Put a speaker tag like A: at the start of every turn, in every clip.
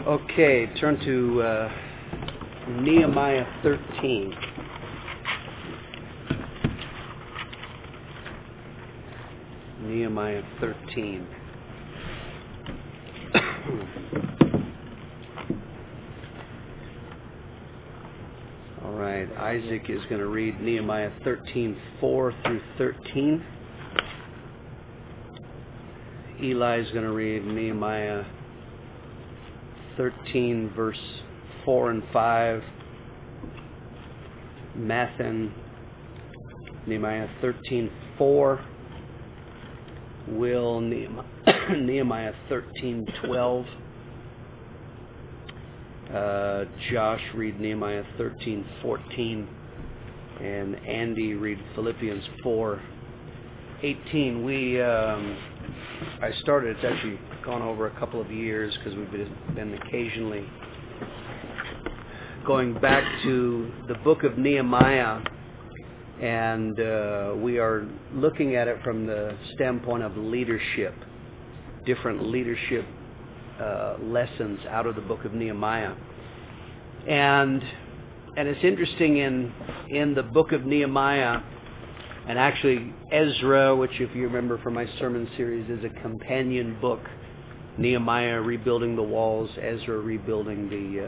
A: Okay, turn to Nehemiah 13. Nehemiah 13. All right, Isaac is going to read Nehemiah 13:4 through 13. Eli is going to read Nehemiah 13, verse 4 and 5. Mathan, Nehemiah 13:4. Will, Nehemiah 13:12. Josh read Nehemiah 13:14. And Andy read Philippians 4:18. I started, it's actually gone over a couple of years because we've been occasionally going back to the book of Nehemiah, and we are looking at it from the standpoint of leadership, different leadership lessons out of the book of Nehemiah. And it's interesting in the book of Nehemiah, and actually Ezra, which if you remember from my sermon series is a companion book, Nehemiah rebuilding the walls, Ezra rebuilding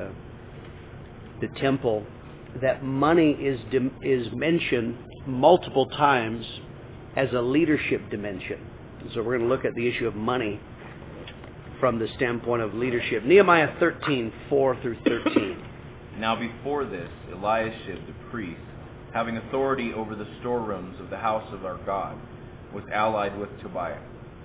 A: the temple, that money is mentioned multiple times as a leadership dimension. So we're going to look at the issue of money from the standpoint of leadership. Nehemiah 13:4 through 13.
B: Now before this, Eliashib the priest, having authority over the storerooms of the house of our God, was allied with Tobiah.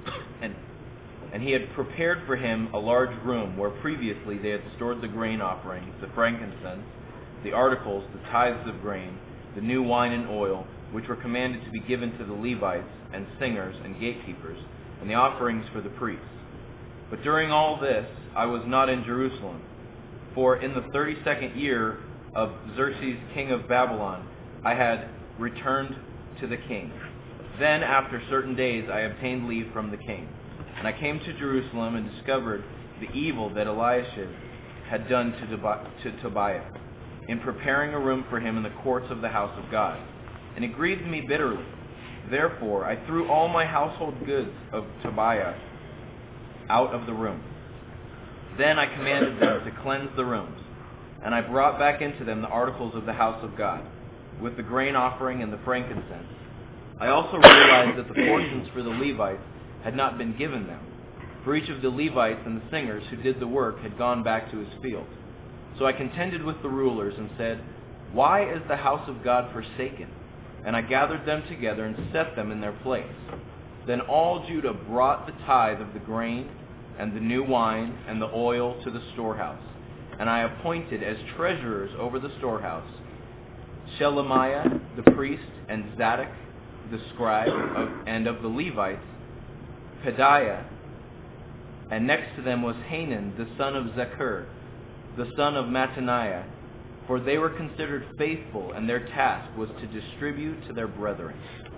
B: And he had prepared for him a large room where previously they had stored the grain offerings, the frankincense, the articles, the tithes of grain, the new wine and oil, which were commanded to be given to the Levites and singers and gatekeepers, and the offerings for the priests. But during all this I was not in Jerusalem, for in the 32nd year of Xerxes king of Babylon I had returned to the king. Then after certain days I obtained leave from the king. And I came to Jerusalem and discovered the evil that Eliashib had done to Tobiah, in preparing a room for him in the courts of the house of God. And it grieved me bitterly. Therefore I threw all my household goods of Tobiah out of the room. Then I commanded them to cleanse the rooms, and I brought back into them the articles of the house of God, with the grain offering and the frankincense. I also realized that the portions for the Levites had not been given them, for each of the Levites and the singers who did the work had gone back to his field. So I contended with the rulers and said, "Why is the house of God forsaken?" And I gathered them together and set them in their place. Then all Judah brought the tithe of the grain and the new wine and the oil to the storehouse. And I appointed as treasurers over the storehouse Shelemiah the priest and Zadok the scribe and of the Levites Pedaiah, and next to them was Hanan the son of Zakur, the son of Mattaniah, for they were considered faithful, and their task was to distribute to their brethren.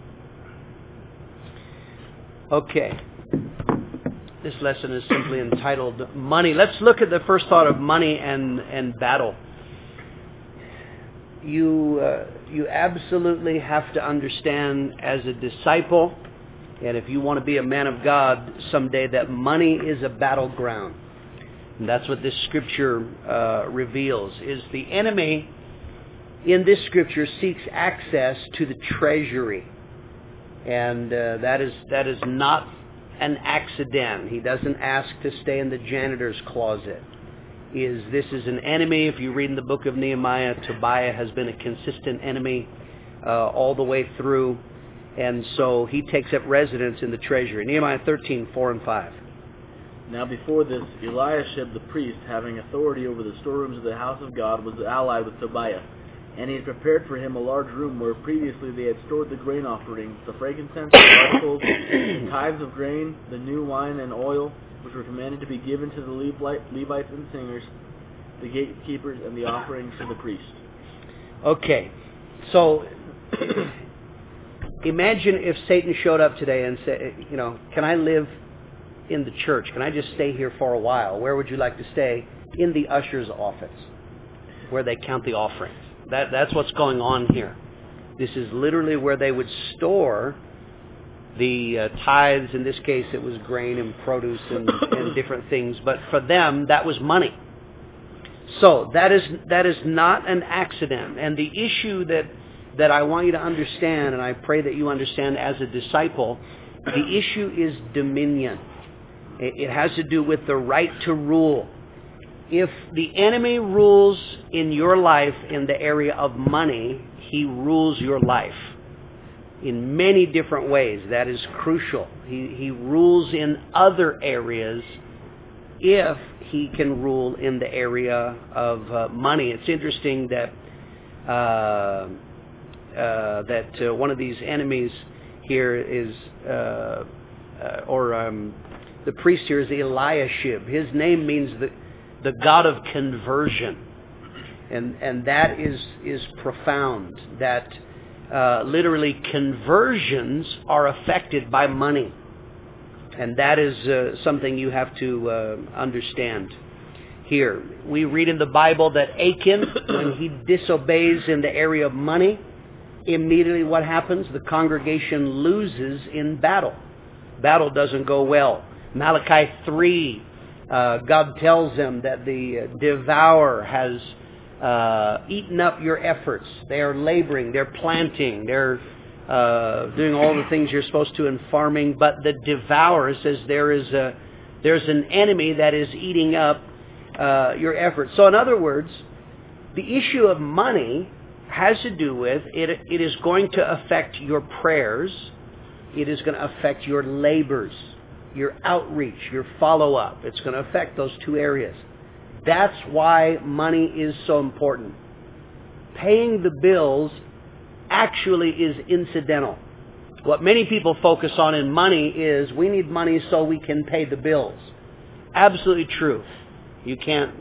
A: Okay. This lesson is simply entitled Money. Let's look at the first thought of money and battle. You absolutely have to understand as a disciple, and if you want to be a man of God someday, that money is a battleground. And that's what this scripture reveals, is the enemy in this scripture seeks access to the treasury. And that is not an accident. He doesn't ask to stay in the janitor's closet. This is an enemy. If you read in the book of Nehemiah, Tobiah has been a consistent enemy all the way through. And so he takes up residence in the treasury. Nehemiah 13:4 and 5.
C: Now before this, Eliashib the priest, having authority over the storerooms of the house of God, was allied with Tobiah. And he had prepared for him a large room where previously they had stored the grain offerings, the frankincense, the articles, the tithes of grain, the new wine and oil, which were commanded to be given to the Levites and singers, the gatekeepers, and the offerings to the priests.
A: Okay, so imagine if Satan showed up today and said, can I live in the church? Can I just stay here for a while? Where would you like to stay? In the usher's office, where they count the offerings. That's what's going on here. This is literally where they would store the tithes. In this case, it was grain and produce and different things. But for them, that was money. So that is not an accident. And the issue that I want you to understand, and I pray that you understand as a disciple, the issue is dominion. It has to do with the right to rule. If the enemy rules in your life in the area of money, he rules your life in many different ways. That is crucial. He rules in other areas if he can rule in the area of money. It's interesting that one of these enemies here is, the priest here is Eliashib. His name means the God of conversion, and that is profound. That literally conversions are affected by money, and that is something you have to understand. Here we read in the Bible that Achan, when he disobeys in the area of money, immediately what happens? The congregation loses in battle. Battle doesn't go well. Malachi 3. God tells them that the devourer has eaten up your efforts. They are laboring, they're planting, they're doing all the things you're supposed to in farming, but the devourer says there's an enemy that is eating up your efforts. So in other words, the issue of money has to do with, it is going to affect your prayers, it is going to affect your labors, your outreach, your follow-up. It's going to affect those two areas. That's why money is so important. Paying the bills actually is incidental. What many people focus on in money is we need money so we can pay the bills. Absolutely true. You can't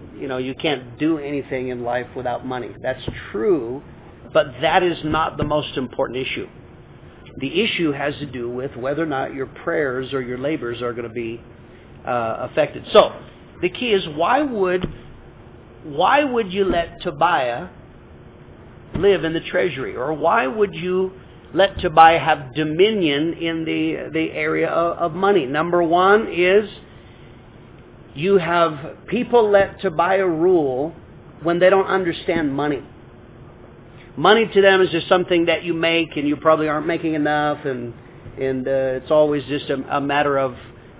A: do anything in life without money. That's true, but that is not the most important issue. The issue has to do with whether or not your prayers or your labors are going to be affected. So, the key is why would you let Tobiah live in the treasury? Or why would you let Tobiah have dominion in the area of money? Number one is you have people let Tobiah rule when they don't understand money. Money to them is just something that you make, and you probably aren't making enough, and it's always just a matter of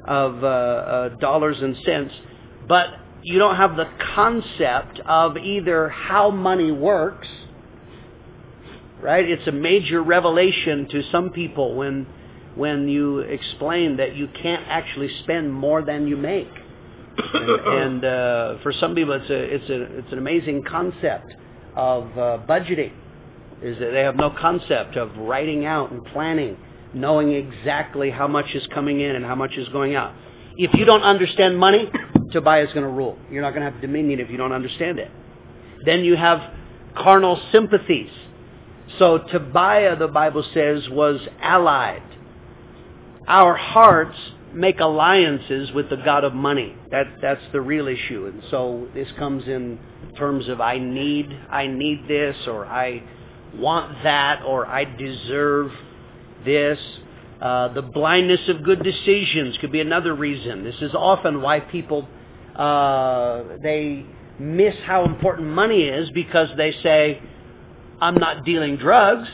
A: dollars and cents. But you don't have the concept of either how money works, right? It's a major revelation to some people when you explain that you can't actually spend more than you make. And for some people, it's an amazing concept of budgeting. Is that they have no concept of writing out and planning, knowing exactly how much is coming in and how much is going out. If you don't understand money, Tobiah is going to rule. You're not going to have dominion if you don't understand it. Then you have carnal sympathies. So Tobiah, the Bible says, was allied. Our hearts make alliances with the God of money. That's the real issue. And so this comes in terms of I need this, or I want that, or I deserve this. The blindness of good decisions could be another reason. This is often why people they miss how important money is, because they say, I'm not dealing drugs,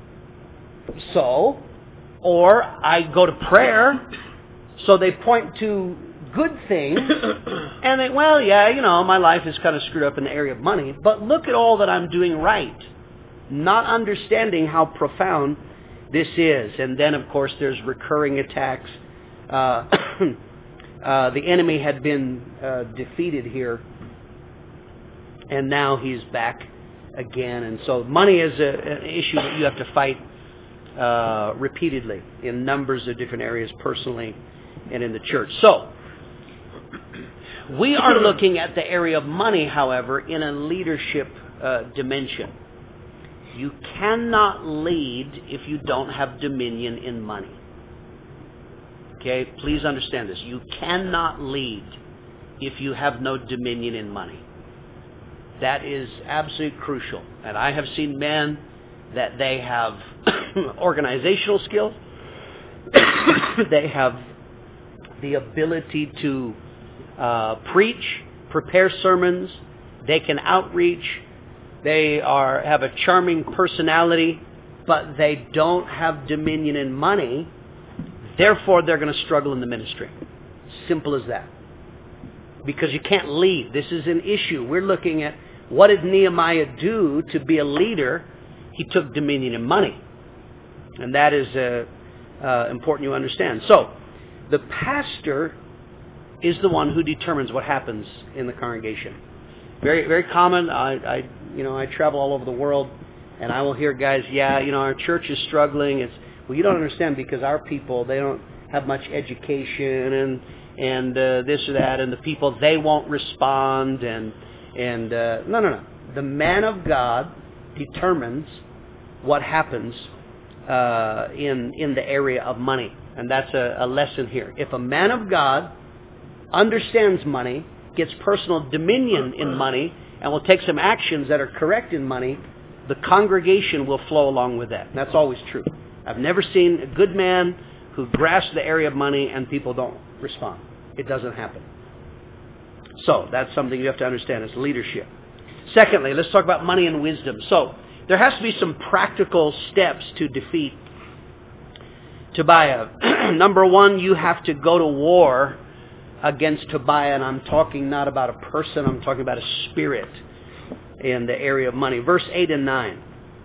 A: so, or I go to prayer, so they point to good things, and they, well, yeah, my life is kind of screwed up in the area of money, but look at all that I'm doing right. Not understanding how profound this is. And then, of course, there's recurring attacks. The enemy had been defeated here, and now he's back again. And so money is an issue that you have to fight repeatedly in numbers of different areas, personally and in the church. So, we are looking at the area of money, however, in a leadership dimension. You cannot lead if you don't have dominion in money. Okay, please understand this. You cannot lead if you have no dominion in money. That is absolutely crucial. And I have seen men that they have organizational skills. They have the ability to preach, prepare sermons. They can outreach. They have a charming personality, but they don't have dominion in money. Therefore, they're going to struggle in the ministry. Simple as that. Because you can't lead. This is an issue. We're looking at what did Nehemiah do to be a leader? He took dominion in money. And that is important you understand. So, the pastor is the one who determines what happens in the congregation. Very, very common. I travel all over the world, and I will hear guys, our church is struggling. Well, you don't understand, because our people, they don't have much education and this or that, and the people, they won't respond. No. The man of God determines what happens in the area of money, and that's a lesson here. If a man of God understands money, gets personal dominion in money, and will take some actions that are correct in money, the congregation will flow along with that. And that's always true. I've never seen a good man who grasps the area of money and people don't respond. It doesn't happen. So that's something you have to understand as leadership. Secondly, let's talk about money and wisdom. So there has to be some practical steps to defeat Tobiah. Number one, you have to go to war against Tobiah, and I'm talking not about a person, I'm talking about a spirit in the area of money. Verse 8 and 9.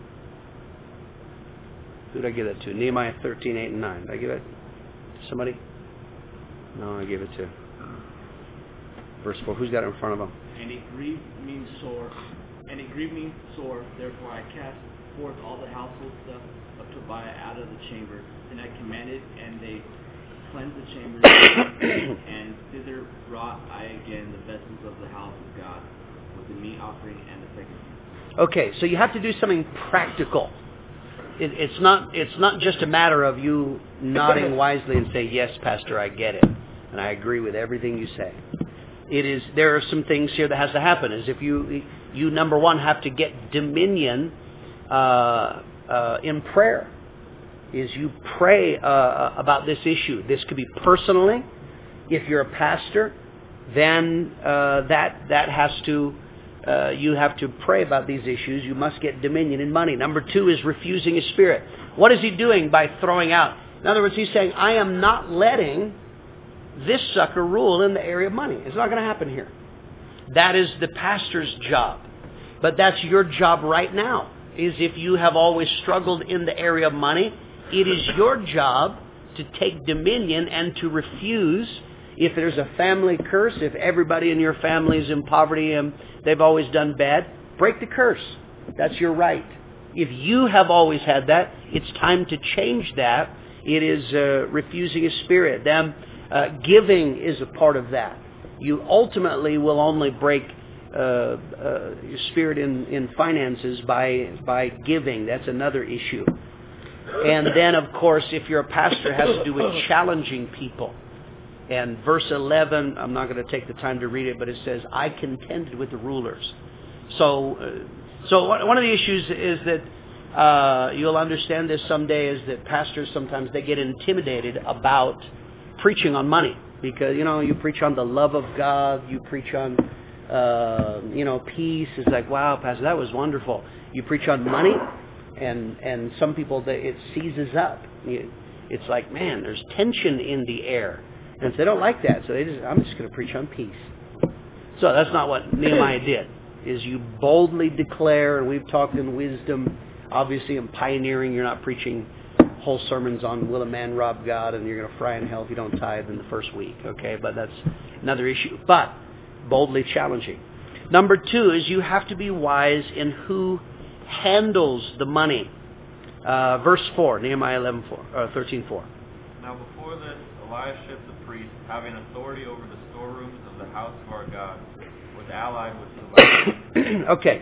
A: Who did I give that to? Nehemiah 13, 8 and 9. Did I give it to somebody? No, I gave it to verse 4. Who's got it in front of them?
C: And it grieved me sore. Therefore I cast forth all the household stuff of Tobiah out of the chamber. And I commanded, and they cleansed the chambers, and thither brought I again the vessels of the house of God, with the meat offering and the sacrifice.
A: Okay, so you have to do something practical. It's not just a matter of you nodding wisely and say, yes, Pastor, I get it, and I agree with everything you say. There are some things here that has to happen. Is if you number one have to get dominion in prayer. Is you pray about this issue. This could be personally. If you're a pastor, then that has to you have to pray about these issues. You must get dominion in money. Number two is refusing his spirit. What is he doing by throwing out? In other words, he's saying, I am not letting this sucker rule in the area of money. It's not going to happen here. That is the pastor's job. But that's your job right now, is if you have always struggled in the area of money, it is your job to take dominion and to refuse. If there's a family curse, if everybody in your family is in poverty and they've always done bad, break the curse. That's your right. If you have always had that, it's time to change that. It is refusing a spirit. Then giving is a part of that. You ultimately will only break your spirit in finances by giving. That's another issue. And then, of course, if you're a pastor, it has to do with challenging people. And verse 11, I'm not going to take the time to read it, but it says, I contended with the rulers. So one of the issues is that you'll understand this someday, is that pastors sometimes they get intimidated about preaching on money. Because, you preach on the love of God, you preach on, peace. It's like, wow, Pastor, that was wonderful. You preach on money, and some people, it seizes up. It's like, man, there's tension in the air. And they don't like that, so I'm just going to preach on peace. So that's not what Nehemiah did, is you boldly declare, and we've talked in wisdom, obviously in pioneering, you're not preaching whole sermons on will a man rob God and you're going to fry in hell if you don't tithe in the first week, okay? But that's another issue. But boldly challenging. Number two is you have to be wise in who handles the money. Verse 4, Nehemiah 13:4.
B: Now before this, Eliashib the priest, having authority over the storerooms of the house of our God, was allied with Tobiah.
A: Okay.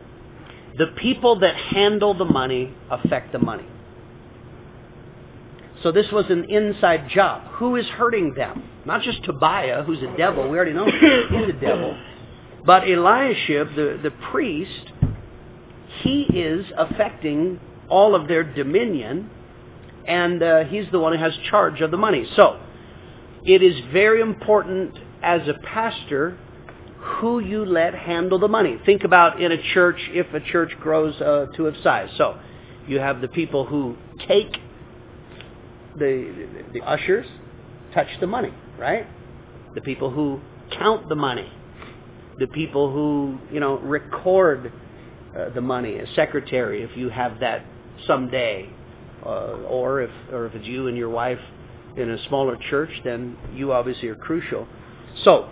A: The people that handle the money affect the money. So this was an inside job. Who is hurting them? Not just Tobiah, who's a devil. We already know he's a devil. But Eliashib, the priest, he is affecting all of their dominion, and he's the one who has charge of the money. So it is very important as a pastor who you let handle the money. Think about in a church, if a church grows to a size. So you have the people who take the ushers, touch the money, right? The people who count the money. The people who, record the money. A secretary, if you have that someday. Or if it's you and your wife in a smaller church, then you obviously are crucial. So,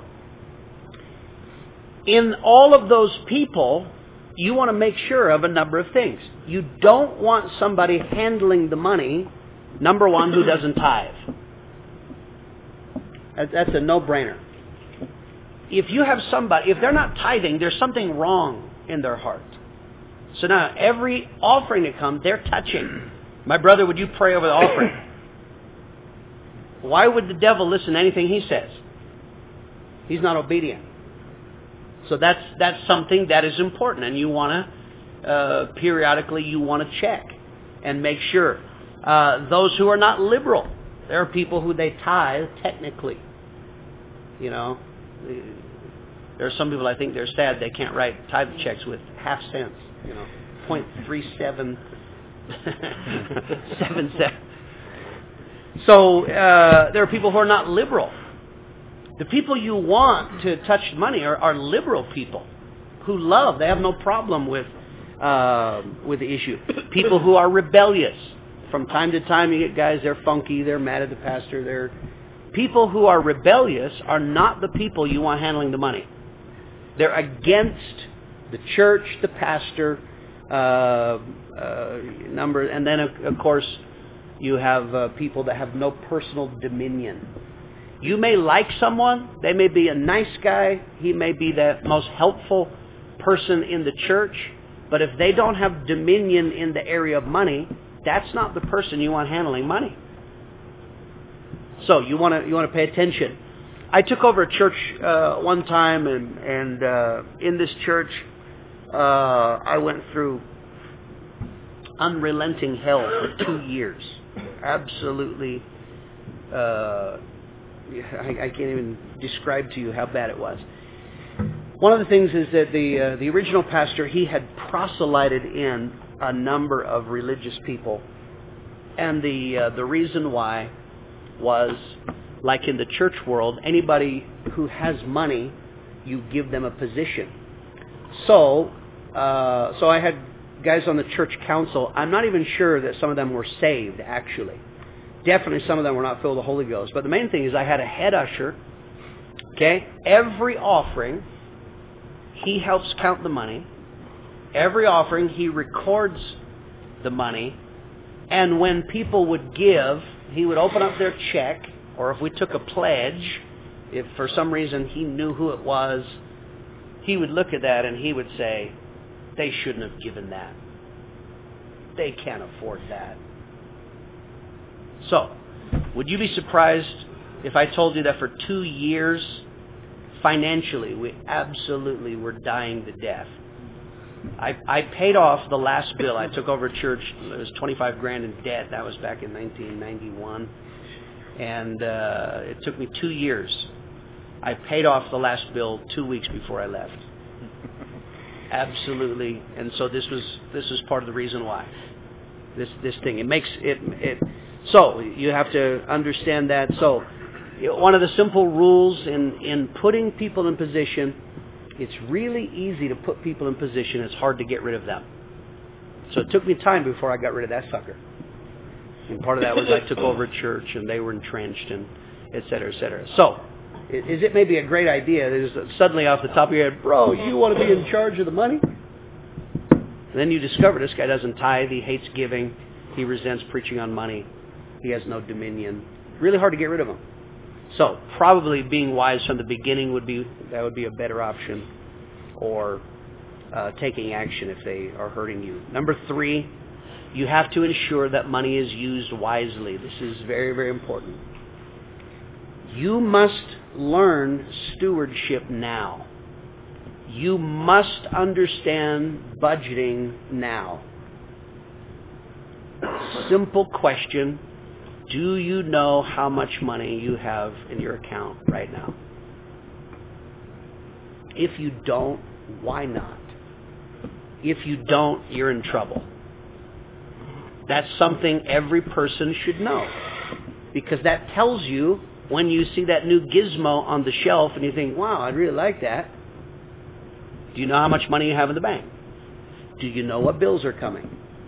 A: in all of those people, you want to make sure of a number of things. You don't want somebody handling the money, number one, who doesn't tithe. That's a no-brainer. If you have somebody, if they're not tithing, there's something wrong in their heart. So now, every offering that comes, they're touching. My brother, would you pray over the offering? Why would the devil listen to anything he says? He's not obedient. So that's something that is important, and you want to periodically you want to check and make sure. Those who are not liberal, there are people who they tithe technically. There are some people, I think they're sad they can't write tithe checks with half cents. 0.37 77. So there are people who are not liberal. The people you want to touch money are liberal people who love. They have no problem with the issue. People who are rebellious. From time to time, you get guys, they're funky, they're mad at the pastor. People who are rebellious are not the people you want handling the money. They're against the church, the pastor, and then of course you have people that have no personal dominion. You may like someone, they may be a nice guy, he may be the most helpful person in the church, but if they don't have dominion in the area of money, that's not the person you want handling money. So you want to pay attention. I took over a church one time, and in this church I went through unrelenting hell for 2 years. Absolutely, I can't even describe to you how bad it was. One of the things is that the original pastor, he had proselyted in a number of religious people, and the reason why was, like in the church world, anybody who has money, you give them a position. So I had guys on the church council. I'm not even sure that some of them were saved, actually. Definitely some of them were not filled with the Holy Ghost. But the main thing is I had a head usher. Okay? Every offering, he helps count the money. Every offering, he records the money. And when people would give, he would open up their check, or if we took a pledge, if for some reason he knew who it was, he would look at that and he would say, they shouldn't have given that. They can't afford that. So, would you be surprised if I told you that for 2 years, financially, we absolutely were dying to death? I paid off the last bill. I took over a church. It was $25,000 in debt. That was back in 1991. And it took me 2 years. I paid off the last bill 2 weeks before I left. Absolutely. And so this was part of the reason why. This thing. It makes it so you have to understand that. So one of the simple rules in putting people in position, it's really easy to put people in position. It's hard to get rid of them. So it took me time before I got rid of that sucker. And part of that was I took over a church and they were entrenched and et cetera, et cetera. So, is it maybe a great idea that is suddenly off the top of your head, bro, you want to be in charge of the money? And then you discover this guy doesn't tithe, he hates giving, he resents preaching on money, he has no dominion. Really hard to get rid of him. So, probably being wise from the beginning would be a better option, or taking action if they are hurting you. Number 3, You have to ensure that money is used wisely. This is very, very important. You must learn stewardship now. You must understand budgeting now. Simple question. Do you know how much money you have in your account right now? If you don't, why not? If you don't, you're in trouble. That's something every person should know. Because that tells you when you see that new gizmo on the shelf and you think, wow, I'd really like that. Do you know how much money you have in the bank? Do you know what bills are coming?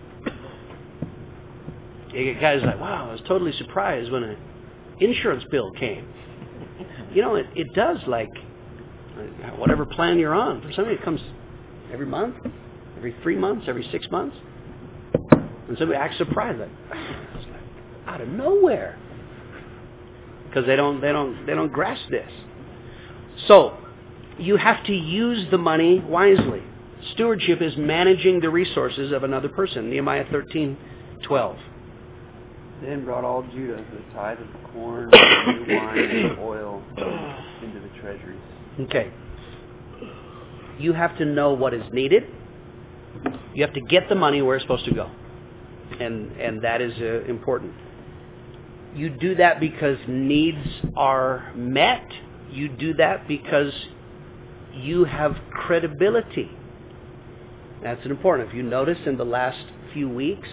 A: You get guys like, wow, I was totally surprised when an insurance bill came. You know, it does, like, whatever plan you're on. For somebody, it comes every month, every 3 months, every 6 months. And somebody acts surprised, like, out of nowhere. Because they don't grasp this. So, you have to use the money wisely. Stewardship is managing the resources of another person. Nehemiah 13:12.
D: Then brought all Judah the tithe of the corn, and new wine, and oil into the treasuries.
A: Okay. You have to know what is needed. You have to get the money where it's supposed to go. And that is important. You do that because needs are met. You do that because you have credibility. That's important. If you notice in the last few weeks,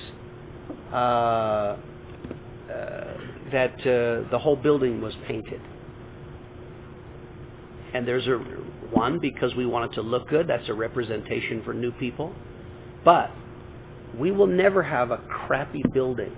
A: that the whole building was painted. And there's one, because we want it to look good. That's a representation for new people. But we will never have a crappy building.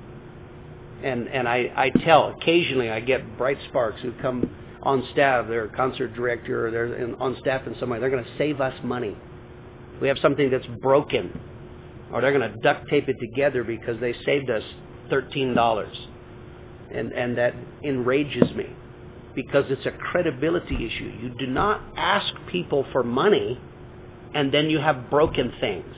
A: And I tell, occasionally I get bright sparks who come on staff. They're a concert director, or they're on staff in some way. They're going to save us money. We have something that's broken. Or they're going to duct tape it together because they saved us $13. And that enrages me. Because it's a credibility issue. You do not ask people for money and then you have broken things.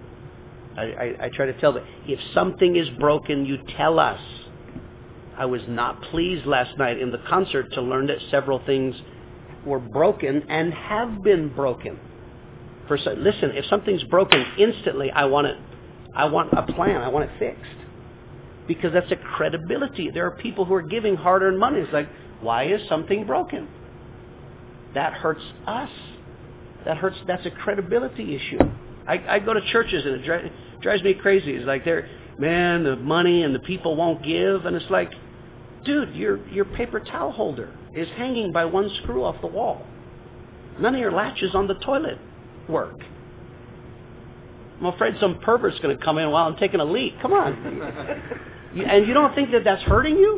A: I try to tell them, if something is broken, you tell us. I was not pleased last night in the concert to learn that several things were broken and have been broken. Listen, if something's broken instantly, I want a plan. I want it fixed. Because that's a credibility. There are people who are giving hard-earned money. It's like, why is something broken? That hurts us. That's a credibility issue. I go to churches and it drives me crazy. It's like, the money and the people won't give. And it's like, dude, your paper towel holder is hanging by one screw off the wall. None of your latches on the toilet work. I'm afraid some pervert's going to come in while I'm taking a leak. Come on. And you don't think that that's hurting you?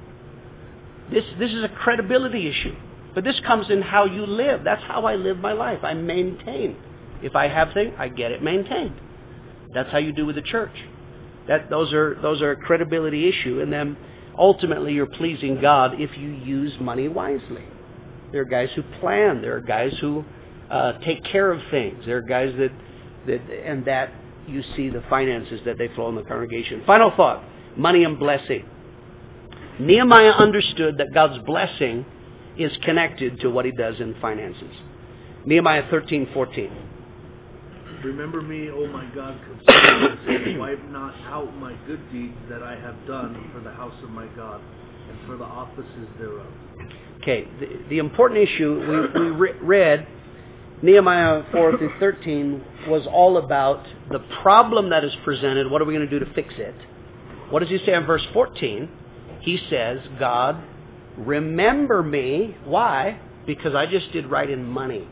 A: This is a credibility issue. But this comes in how you live. That's how I live my life. I maintain. If I have things, I get it maintained. That's how you do with the church. Those are a credibility issue. And then ultimately you're pleasing God if you use money wisely. There are guys who plan. There are guys who take care of things. There are guys that you see the finances that they flow in the congregation. Final thought, money and blessing. Nehemiah understood that God's blessing is connected to what he does in finances. Nehemiah 13:14.
E: Remember me, O my God, concerning and wipe not out my good deeds that I have done for the house of my God and for the offices thereof. Okay,
A: the important issue we read, Nehemiah 4-13, was all about the problem that is presented. What are we going to do to fix it? What does he say in verse 14? He says, God, remember me. Why? Because I just did right in money.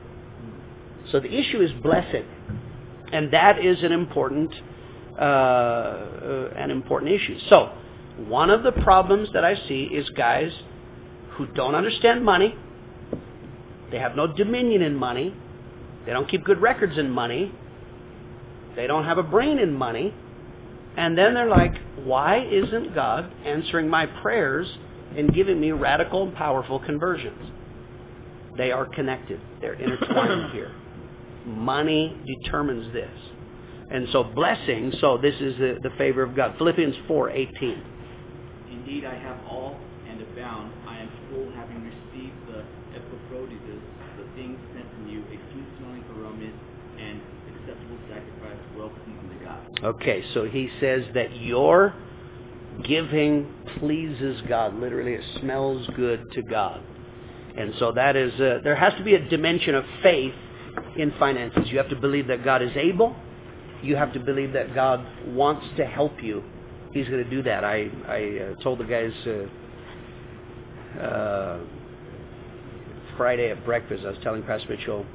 A: So the issue is blessing. And that is an important issue. So, one of the problems that I see is guys who don't understand money. They have no dominion in money. They don't keep good records in money. They don't have a brain in money. And then they're like, why isn't God answering my prayers and giving me radical and powerful conversions? They are connected. They're intertwined here. Money determines this. And so blessing, so this is the favor of God. Philippians 4:18.
C: Indeed, I have all and abound. I am full, having received the Epaphroditus, the things sent from you, a sweet-smelling aroma and acceptable sacrifice, well-pleasing to God. Okay, so he says that your giving pleases God. Literally, it smells good to God. And so that is, there has to be a dimension of faith in finances. You have to believe that God is able. You have to believe that God wants to help you. He's going to do that. I told the guys Friday at breakfast, I was telling Pastor Mitchell,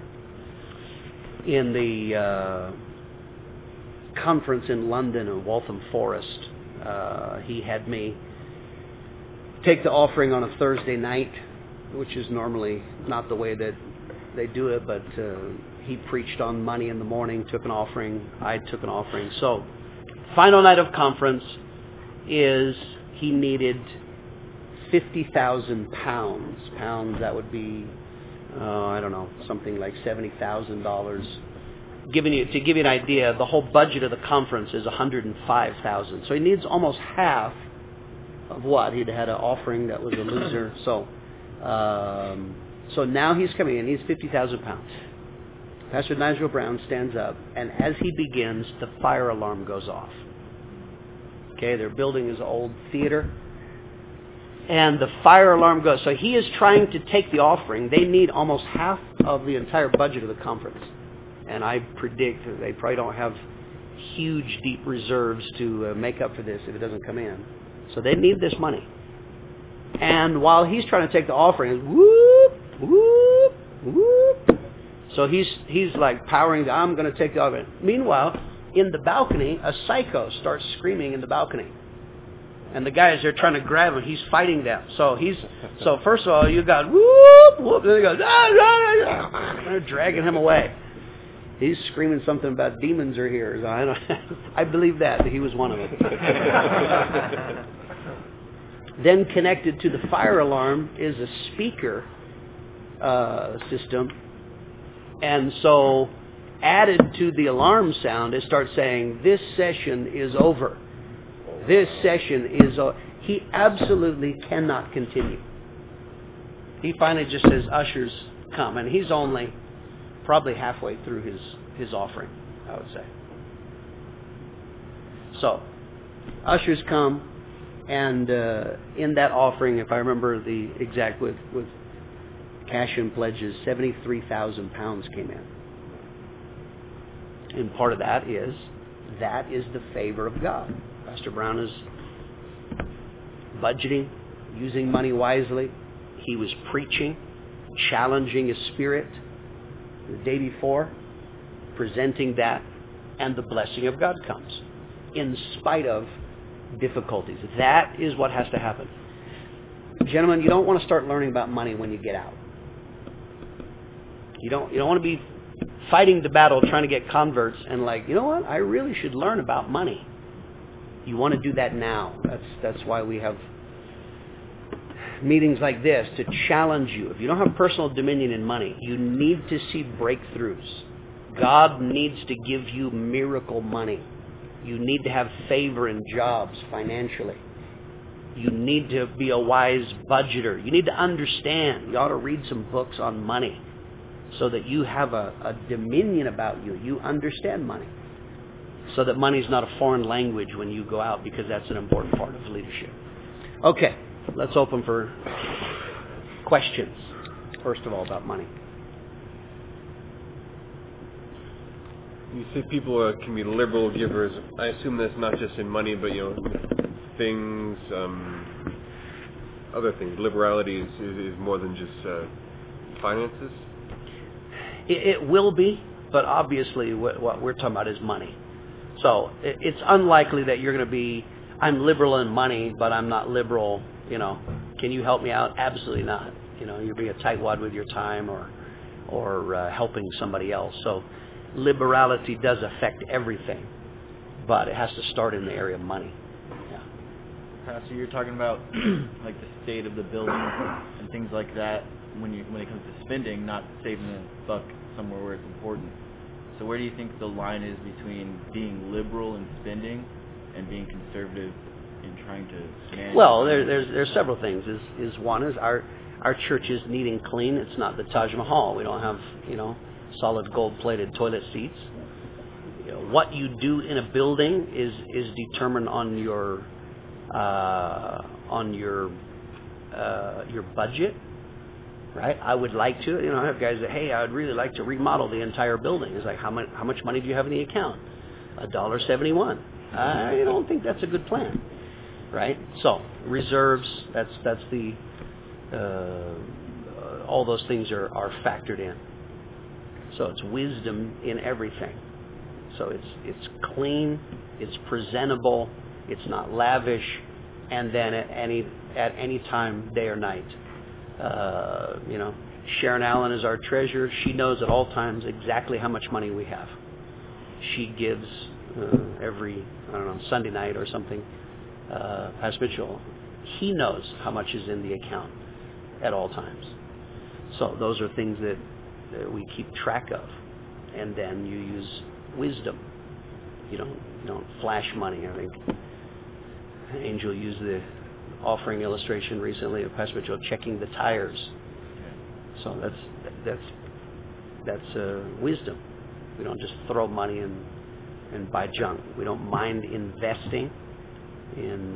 C: in the conference in London in Waltham Forest, he had me take the offering on a Thursday night, which is normally not the way that they do it, but he preached on money in the morning, took an offering, I took an offering. So, final night of conference is he needed 50,000 pounds. Pounds, that would be, I don't know, something like $70,000. To give you an idea, the whole budget of the conference is $105,000. So he needs almost half of what he'd had an offering that was a loser. So now he's coming in. He's 50,000 pounds. Pastor Nigel Brown stands up, and as he begins, the fire alarm goes off. Okay, they're building his old theater, and the fire alarm goes. So he is trying to take the offering. They need almost half of the entire budget of the conference. And I predict that they probably don't have huge, deep reserves to make up for this if it doesn't come in. So they need this money. And while he's trying to take the offering, whoop, whoop, whoop. So he's like powering, I'm going to take the offering. Meanwhile, in the balcony, a psycho starts screaming in the balcony. And the guys are trying to grab him. He's fighting them. So first of all, you got whoop, whoop. Then he goes, they're dragging him away. He's screaming something about demons are here. So I believe that he was one of them. Then connected to the fire alarm is a speaker system. And so added to the alarm sound, it starts saying, this session is over. This session is over. He absolutely cannot continue. He finally just says, ushers, come. And he's only probably halfway through his offering, I would say. So, ushers come, and in that offering, if I remember the exact with cash and pledges, 73,000 pounds came in. And part of that is the favor of God. Pastor Brown is budgeting, using money wisely. He was preaching, challenging his spirit the day before, presenting that, and the blessing of God comes in spite of difficulties. That is what has to happen. Gentlemen, you don't want to start learning about money when you get out. You don't want to be fighting the battle trying to get converts and like, you know what, I really should learn about money. You want to do that now. That's why we have meetings like this, to challenge you. If you don't have personal dominion in money, you need to see breakthroughs. God needs to give you miracle money. You need to have favor in jobs financially. You need to be a wise budgeter. You need to understand. You ought to read some books on money so that you have a dominion about you. You understand money. So that money is not a foreign language when you go out, because that's an important part of leadership. Okay, let's open for questions. First of all, about money.
F: You say people can be liberal givers. I assume that's not just in money, but things, other things. Liberality is more than just finances.
A: It will be, but obviously what we're talking about is money. So it's unlikely that you're going to be, I'm liberal in money, but I'm not liberal, can you help me out? Absolutely not. You're being a tightwad with your time or helping somebody else. So liberality does affect everything, but it has to start in the area of money. Yeah.
C: Pastor, you're talking about like the state of the building and things like that when it comes to spending, not saving a buck somewhere where it's important. So where do you think the line is between being liberal in spending and being conservative in trying to manage?
A: Well, there's several things. One is our church is neat and clean. It's not the Taj Mahal. We don't have solid gold-plated toilet seats. What you do in a building is determined on your budget, right? I would like to, I have guys that, hey, I would really like to remodel the entire building. It's like, how much money do you have in the account? $1.71. I don't think that's a good plan, right? So reserves, that's the all those things are factored in. So it's wisdom in everything. So it's clean, it's presentable, it's not lavish, and then at any time, day or night. Sharon Allen is our treasurer. She knows at all times exactly how much money we have. She gives every, Sunday night or something. Pastor Mitchell, he knows how much is in the account at all times. So those are things that we keep track of. And then you use wisdom. You don't flash money. I think Angel used the offering illustration recently of Pastor Mitchell checking the tires. So that's wisdom. We don't just throw money and buy junk. We don't mind investing in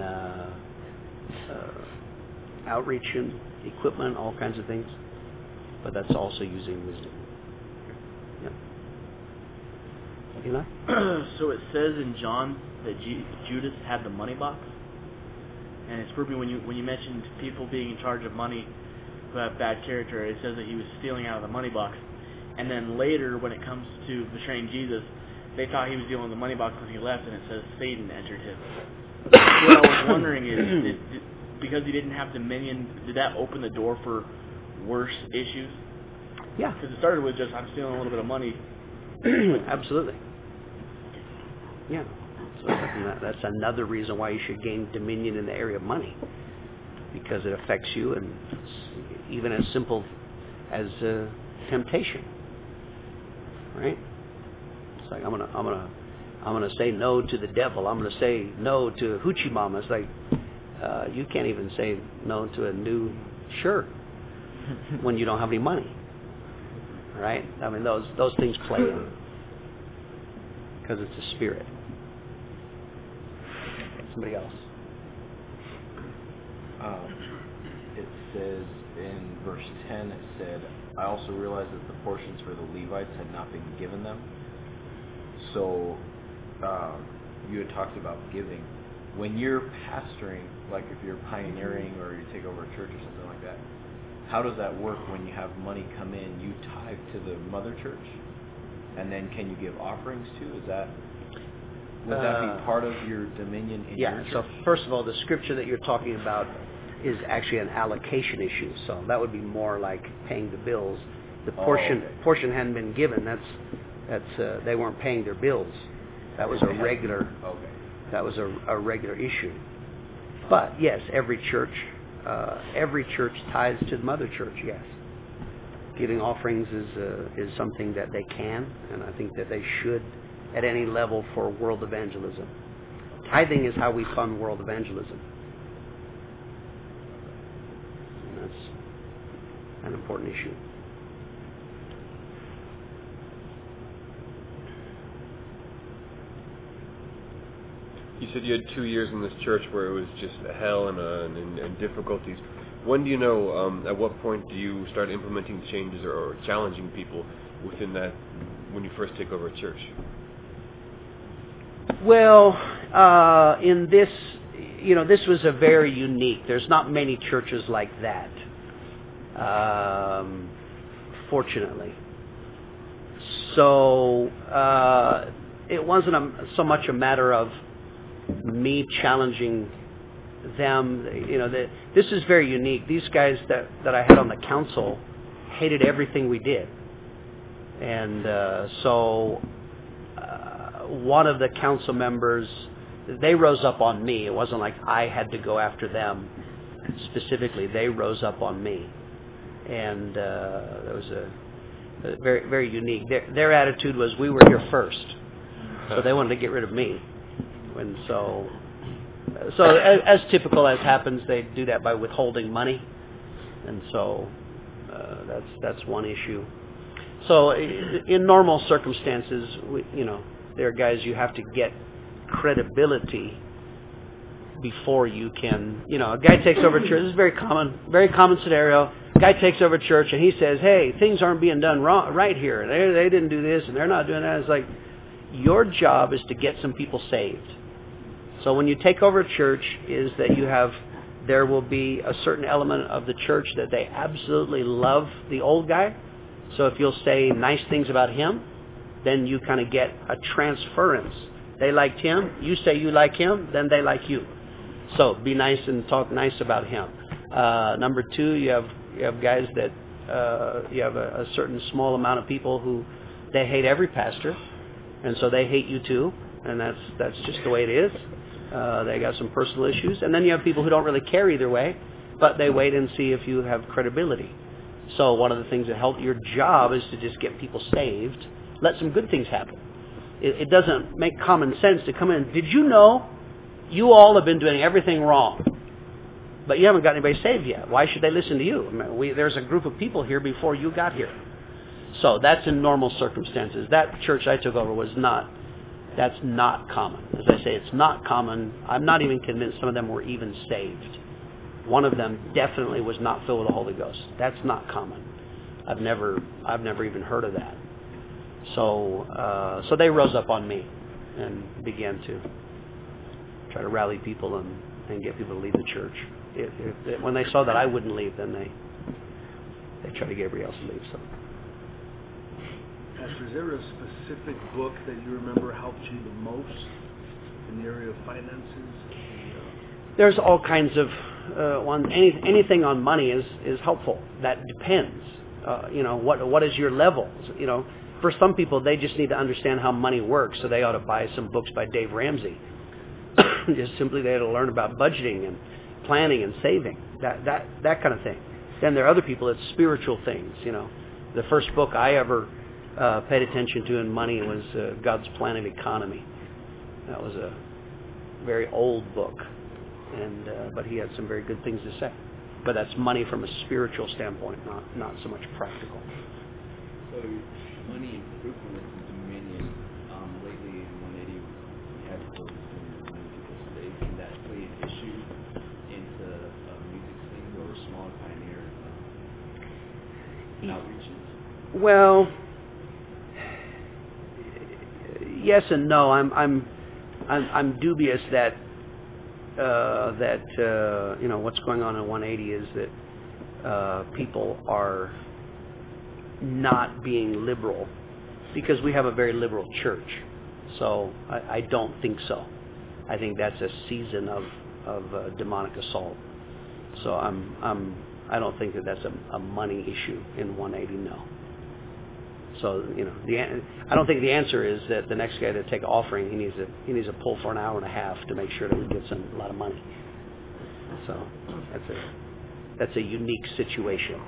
A: outreach and equipment, all kinds of things. But that's also using wisdom. Yeah. Eli?
C: So it says in John that Judas had the money box, and it's for me when you mentioned people being in charge of money who have bad character. It says that he was stealing out of the money box, and then later when it comes to betraying Jesus, they thought he was dealing with the money box when he left, and it says Satan entered him. What I was wondering is, because he didn't have dominion, did that open the door for worse issues?
A: Yeah.
C: Because it started with just, I'm stealing a little bit of money.
A: Absolutely. Yeah. So that's another reason why you should gain dominion in the area of money, because it affects you, and it's even as simple as temptation. Right? It's like I'm gonna say no to the devil. I'm gonna say no to hoochie mama. It's like you can't even say no to a new shirt when you don't have any money. Right? I mean, those things play in because it's a spirit. Somebody else.
B: It says in verse 10, it said, I also realized that the portions for the Levites had not been given them. So you had talked about giving. When you're pastoring, like if you're pioneering or you take over a church or something like that, how does that work when you have money come in? You tithe to the mother church? And then can you give offerings too? Would that be part of your dominion in your church?
A: So first of all, the scripture that you're talking about is actually an allocation issue. So that would be more like paying the bills. The portion hadn't been given. That's they weren't paying their bills. That was a regular.
B: Okay.
A: That was a regular issue. But yes, every church tithes to the mother church. Yes, giving offerings is something that they can, and I think that they should at any level for world evangelism. Tithing is how we fund world evangelism. And that's an important issue.
F: You said you had 2 years in this church where it was just hell and difficulties. When do you know, at what point do you start implementing changes or challenging people within that when you first take over a church?
A: Well, in this, this was a very unique. There's not many churches like that, fortunately. So it wasn't so much a matter of me challenging them. This is very unique. These guys that I had on the council hated everything we did, and so. One of the council members, they rose up on me. It wasn't like I had to go after them specifically. They rose up on me. And there was Very, very unique. Their attitude was, we were here first, so they wanted to get rid of me. And so as typical as happens, they do that by withholding money, and so that's one issue. So in normal circumstances, there are guys you have to get credibility before you can. A guy takes over church. This is very common scenario. Guy takes over church and he says, "Hey, things aren't being done right here. They didn't do this and they're not doing that." It's like, your job is to get some people saved. So when you take over a church, is that there will be a certain element of the church that they absolutely love the old guy. So if you'll say nice things about him, then you kind of get a transference. They liked him, you say you like him, then they like you. So be nice and talk nice about him. Number two, you have guys that you have a certain small amount of people who they hate every pastor, and so they hate you too, and that's just the way it is. They got some personal issues, and then you have people who don't really care either way, but they wait and see if you have credibility. So one of the things that help your job is to just get people saved. Let some good things happen. It doesn't make common sense to come in. Did you know you all have been doing everything wrong, but you haven't got anybody saved yet? Why should they listen to you? I mean, there's a group of people here before you got here. So that's in normal circumstances. That church I took over that's not common. As I say, it's not common. I'm not even convinced some of them were even saved. One of them definitely was not filled with the Holy Ghost. That's not common. I've never even heard of that. So they rose up on me and began to try to rally people and get people to leave the church. When they saw that I wouldn't leave, then they tried to get everybody else to leave. So.
E: Pastor, is there a specific book that you remember helped you the most in the area of finances?
A: There's all kinds of ones. Anything on money is helpful. That depends. What is your level? For some people, they just need to understand how money works, so they ought to buy some books by Dave Ramsey. Just simply they ought to learn about budgeting and planning and saving, that kind of thing. Then there are other people, it's spiritual things. The first book I ever paid attention to in money was God's Plan of Economy. That was a very old book, but he had some very good things to say. But that's money from a spiritual standpoint, not so much practical.
G: So money and fruitfulness and dominion. Lately in 180, we had folks and people today, can that play an issue into a music scene or small pioneer outreaches?
A: Well, yes and no. I'm dubious that what's going on in 180 is that people are not being liberal, because we have a very liberal church. So I don't think so. I think that's a season of demonic assault. So I don't think that's a money issue in 180. No. So I don't think the answer is that the next guy to take offering, he needs to pull for an hour and a half to make sure that he gets a lot of money. So that's a unique situation.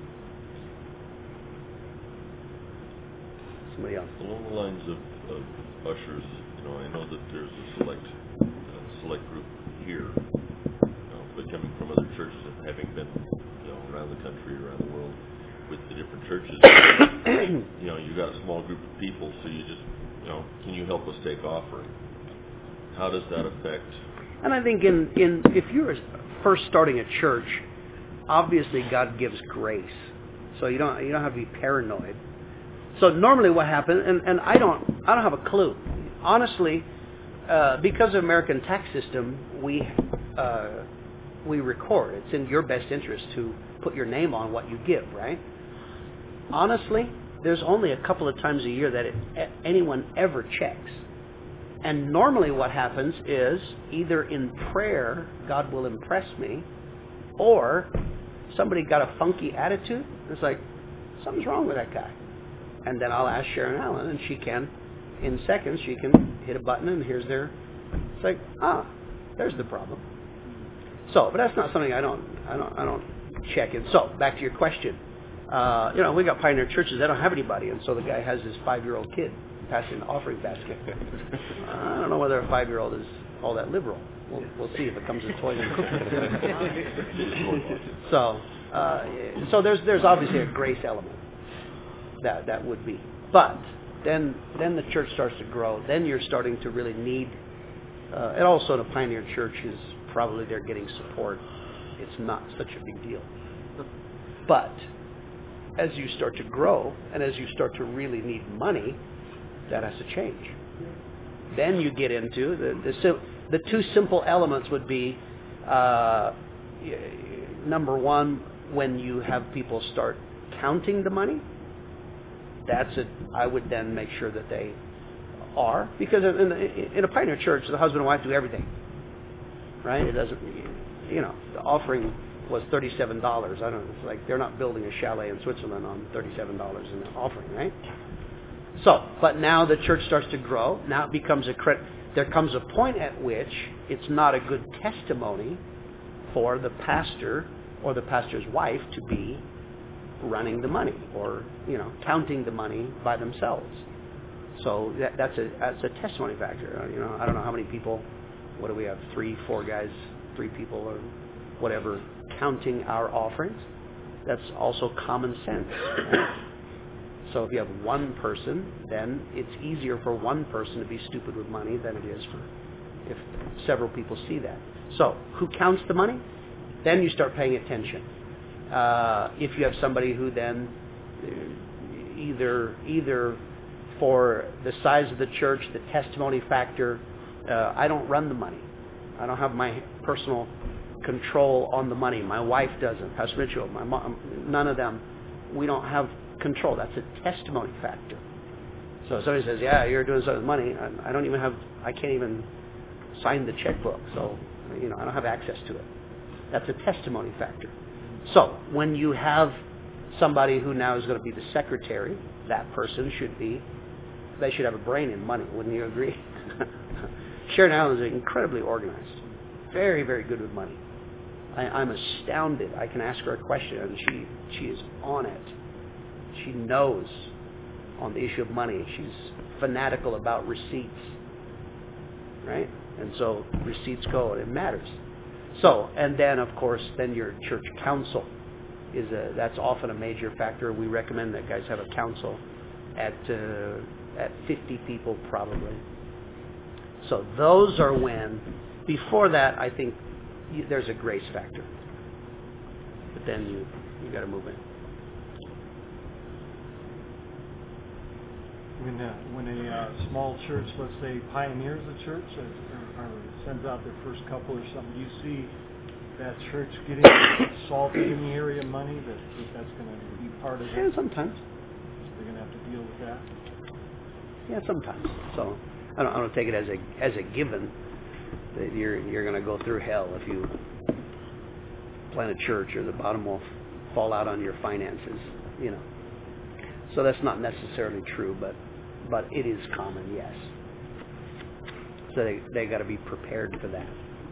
A: Somebody else.
H: Along the lines of ushers, I know that there's a select group here, but coming from other churches and having been around the country, around the world, with the different churches, you got a small group of people, so you just, can you help us take offering? How does that affect?
A: And I think if you're first starting a church, obviously God gives grace, so you don't have to be paranoid. So normally what happens, and I don't have a clue, honestly, because of American tax system, we record. It's in your best interest to put your name on what you give, right? Honestly, there's only a couple of times a year that anyone ever checks. And normally what happens is either in prayer, God will impress me, or somebody got a funky attitude. It's like, something's wrong with that guy. And then I'll ask Sharon Allen, and she can, in seconds, she can hit a button, and here's their. It's like, there's the problem. So, but that's not something I don't check in. So, back to your question. We got Pioneer churches, they don't have anybody, and so the guy has his 5-year-old kid passing the offering basket. I don't know whether a 5-year-old is all that liberal. We'll see if it comes in toys and cookies. So there's obviously a grace element that would be. But then the church starts to grow. Then you're starting to really need, and also the Pioneer church is probably they're getting support. It's not such a big deal. But as you start to grow and as you start to really need money, that has to change. Then you get into the two simple elements would be, number one, when you have people start counting the money, I would then make sure that they are, because in a Pioneer church, the husband and wife do everything, right? It doesn't, the offering was $37. I don't know, it's like they're not building a chalet in Switzerland on $37 in the offering, right? So, but now the church starts to grow. Now it becomes there comes a point at which it's not a good testimony for the pastor or the pastor's wife to be running the money or, counting the money by themselves. So that's a testimony factor. I don't know how many people, what do we have, 3-4 guys, 3 people or whatever, counting our offerings. That's also common sense. So if you have one person, then it's easier for one person to be stupid with money than it is if several people see that. So who counts the money? Then you start paying attention. If you have somebody who then either for the size of the church, the testimony factor, I don't run the money. I don't have my personal control on the money. My wife doesn't. Pastor Mitchell, my mom, none of them. We don't have control. That's a testimony factor. So if somebody says, yeah, you're doing something with money, I can't even sign the checkbook. So, I don't have access to it. That's a testimony factor. So when you have somebody who now is going to be the secretary, that person they should have a brain in money. Wouldn't you agree? Sharon Allen is incredibly organized. Very, very good with money. I'm astounded. I can ask her a question and she is on it. She knows on the issue of money. She's fanatical about receipts. Right? And so receipts go and it matters. So, and then of course, then your church council that's often a major factor. We recommend that guys have a council at 50 people probably. So those are when, before that, I think there's a grace factor. But then you got to move in.
I: When a small church, let's say, pioneers a church or sends out their first couple or something, do you see that church getting salty in the area of money that's going to be part of it?
A: Yeah, sometimes.
I: They're going to have to deal with that?
A: Yeah, sometimes. So I don't take it as a given that you're going to go through hell if you plant a church or the bottom will fall out on your finances, So that's not necessarily true, but it is common, yes. So they got to be prepared for that.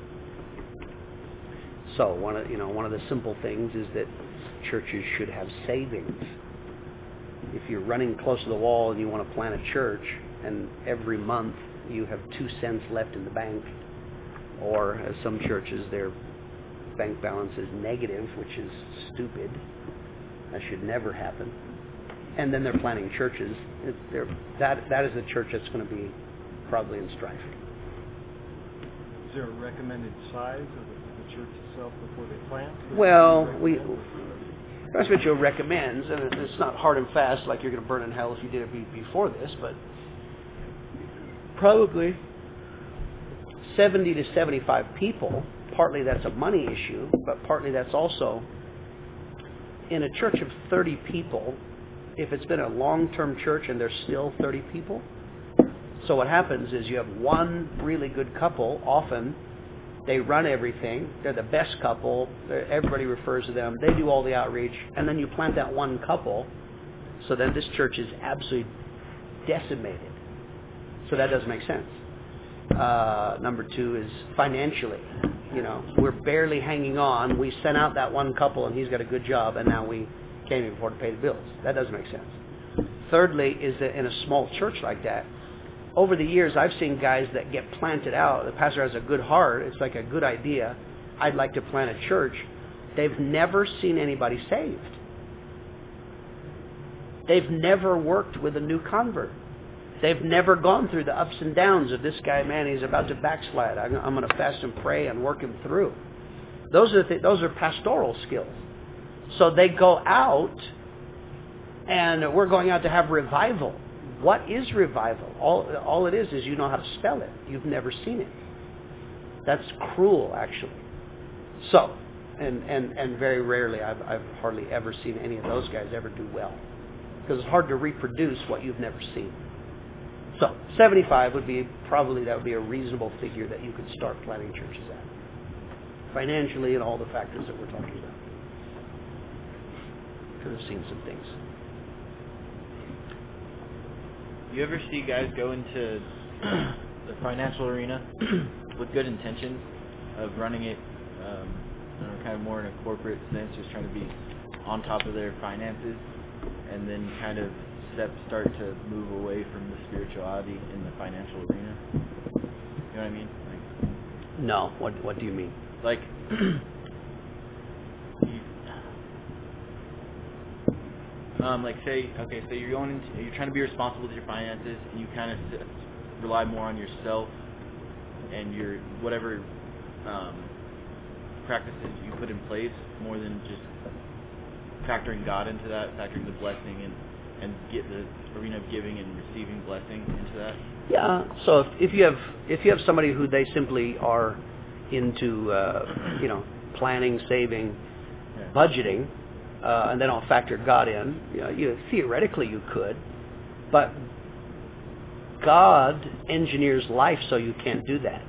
A: So one of the simple things is that churches should have savings. If you're running close to the wall and you want to plant a church, and every month you have 2 cents left in the bank, or as some churches their bank balance is negative, which is stupid. That should never happen. And then they're planting churches. That is the church that's going to be probably in strife.
I: Is there a recommended size of the church itself before they plant?
A: Well, Pastor Mitchell recommends, and it's not hard and fast like you're going to burn in hell if you did it before this, but probably 70 to 75 people. Partly that's a money issue, but partly that's also in a church of 30 people. If it's been a long-term church and there's still 30 people, so what happens is you have one really good couple. Often they run everything. They're the best couple. Everybody refers to them. They do all the outreach, and then you plant that one couple. So then this church is absolutely decimated. So that doesn't make sense. Number 2 is financially. We're barely hanging on. We sent out that one couple, and he's got a good job, and now can't even afford to pay the bills. That doesn't make sense. Thirdly, is that in a small church like that, over the years I've seen guys that get planted out. The pastor has a good heart. It's like a good idea. I'd like to plant a church. They've never seen anybody saved. They've never worked with a new convert. They've never gone through the ups and downs of this guy, man, he's about to backslide. I'm going to fast and pray and work him through. Those are pastoral skills. So they go out, and we're going out to have revival. What is revival? All it is you know how to spell it. You've never seen it. That's cruel, actually. So, and very rarely, I've hardly ever seen any of those guys ever do well. Because it's hard to reproduce what you've never seen. So 75 would be a reasonable figure that you could start planting churches at, financially and all the factors that we're talking about. Could have seen some things.
J: You ever see guys go into the financial arena with good intentions of running it, kind of more in a corporate sense, just trying to be on top of their finances, and then kind of start to move away from the spirituality in the financial arena? You know what I mean?
A: No. What do you mean?
J: Like, say you're trying to be responsible with your finances, and you kind of rely more on yourself and your whatever practices you put in place, more than just factoring God into that, factoring the blessing and get the arena of giving and receiving blessing into that.
A: Yeah. So if you have somebody who they simply are into planning, saving, budgeting, and they don't factor God in, theoretically you could, but God engineers life so you can't do that.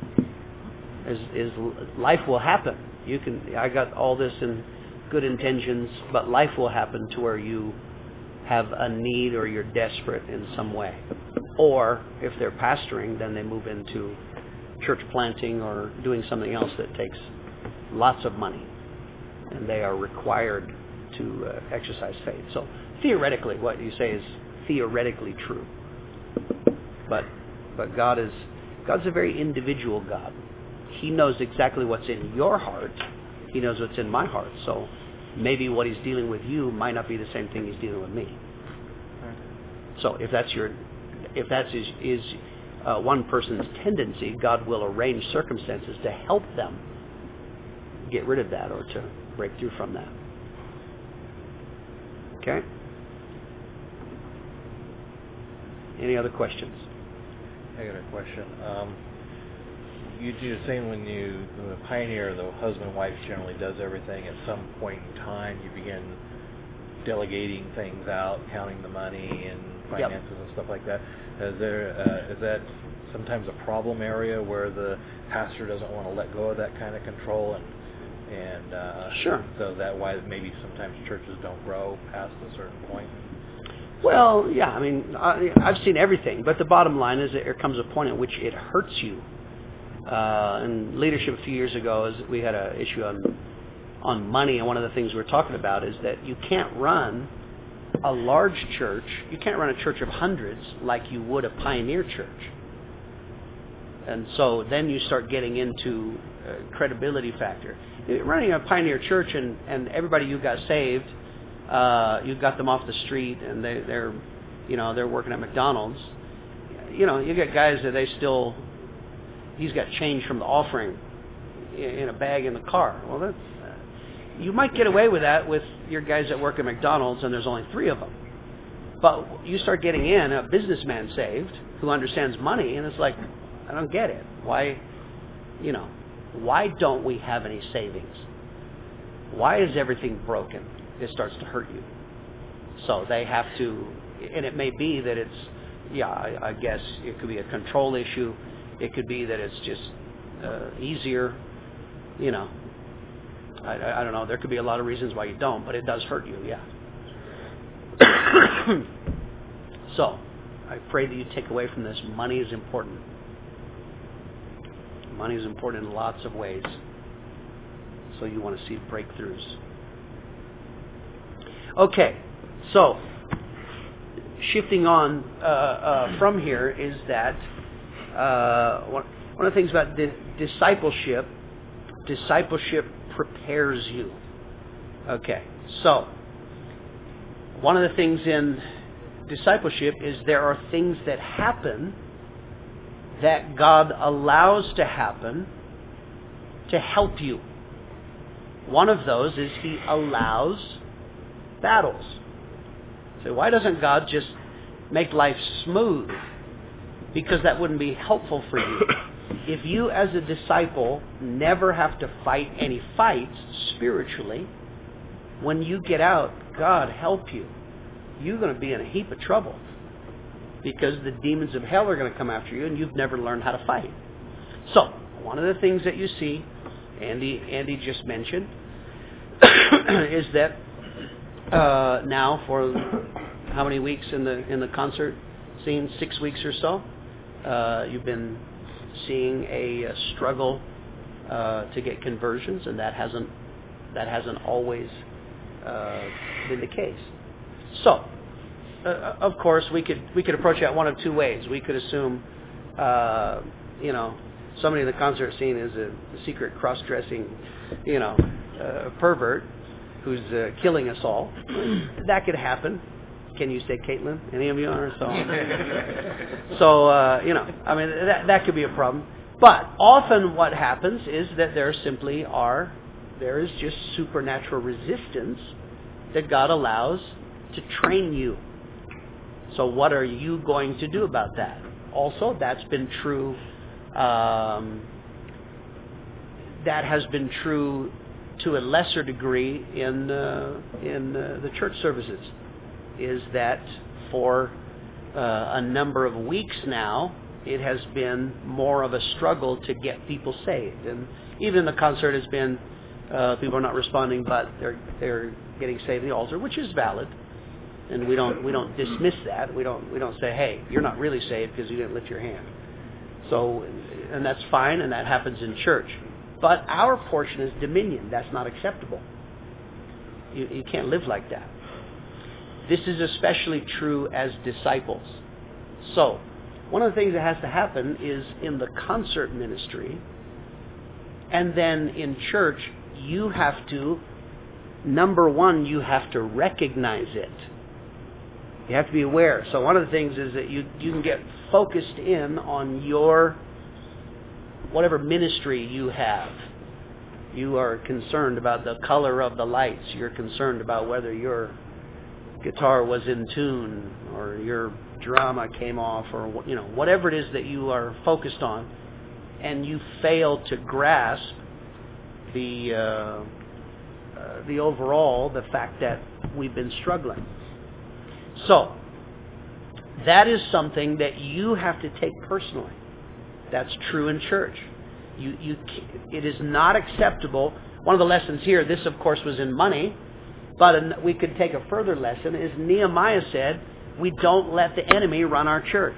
A: Life will happen. I got all this in good intentions, but life will happen to where you have a need or you're desperate in some way. Or if they're pastoring, then they move into church planting or doing something else that takes lots of money, and they are required to exercise faith. So theoretically, what you say is theoretically true. But God's a very individual God. He knows exactly what's in your heart. He knows what's in my heart. So maybe what he's dealing with you might not be the same thing he's dealing with me. So if that's one person's tendency, God will arrange circumstances to help them get rid of that or to break through from that. Okay? Any other questions?
K: I got a question. You do the same when the pioneer, the husband and wife generally does everything. At some point in time, you begin delegating things out, counting the money and finances and stuff like that. Is that sometimes a problem area where the pastor doesn't want to let go of that kind of control, and
A: sure.
K: So that why maybe sometimes churches don't grow past a certain point?
A: Well, yeah. I mean, I've seen everything, but the bottom line is that there comes a point at which it hurts you. In leadership a few years ago, we had an issue on money, and one of the things we're talking about is that you can't run a large church. You can't run a church of hundreds like you would a pioneer church. And so then you start getting into credibility factor. You're running a pioneer church, and everybody you got saved, you got them off the street, and they're working at McDonald's. You got guys that he's got change from the offering in a bag in the car. Well, you might get away with that with your guys that work at McDonald's, and there's only 3 of them. But you start getting in a businessman saved who understands money, and it's like, I don't get it. Why don't we have any savings? Why is everything broken? It starts to hurt you. So they have to, and it may be that it's, I guess it could be a control issue. It could be that it's just easier, I don't know. There could be a lot of reasons why you don't, but it does hurt you, yeah. So, I pray that you take away from this, money is important. Money is important in lots of ways. So you want to see breakthroughs. Okay, so shifting on from here is that one of the things about discipleship prepares you. Okay, so one of the things in discipleship is there are things that happen that God allows to happen to help you. One of those is He allows battles. So why doesn't God just make life smooth? Because that wouldn't be helpful for you. If you as a disciple never have to fight any fights spiritually, when you get out, God help you, you're going to be in a heap of trouble. Because the demons of hell are going to come after you and you've never learned how to fight. So, one of the things that you see, Andy just mentioned, is that now for how many weeks in the concert scene? 6 weeks or so. You've been seeing a struggle to get conversions, and that hasn't always been the case. So, of course, we could approach that one of two ways. We could assume, somebody in the concert scene is a secret cross-dressing, pervert who's killing us all. That could happen. Can you say Caitlin? Any of you are? So, that could be a problem. But often what happens is that there is just supernatural resistance that God allows to train you. So what are you going to do about that? Also, that's been true. That has been true to a lesser degree in the church services. Is that for a number of weeks now, it has been more of a struggle to get people saved, and even the concert has been people are not responding, but they're getting saved at the altar, which is valid. And we don't dismiss that. We don't say, hey, you're not really saved because you didn't lift your hand. So, and that's fine, and that happens in church. But our portion is dominion. That's not acceptable. You can't live like that. This is especially true as disciples. So, one of the things that has to happen is in the concert ministry, and then in church, you have to, number one, you have to recognize it. You have to be aware. So one of the things is that you can get focused in on your, whatever ministry you have. You are concerned about the color of the lights. You're concerned about whether your guitar was in tune or your drama came off, or whatever it is that you are focused on, and you fail to grasp the overall, the fact that we've been struggling. So, that is something that you have to take personally. That's true in church. It is not acceptable. One of the lessons here, this of course was in money, but we could take a further lesson, is Nehemiah said, we don't let the enemy run our church.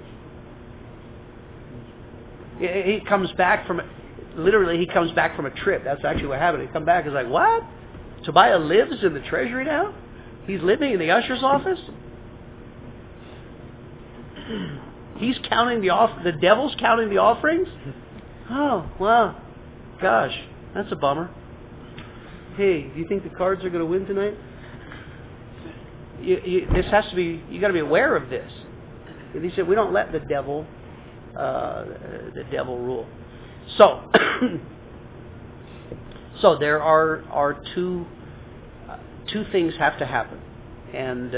A: He comes back from a trip. That's actually what happened. He come back and is like, what? Tobiah lives in the treasury now? He's living in the usher's office? He's counting the devil's counting the offerings? Oh, wow. Gosh, that's a bummer. Hey, do you think the Cards are going to win tonight? This has to be, you got to be aware of this. And he said, we don't let the devil rule. So, so there are two things have to happen, and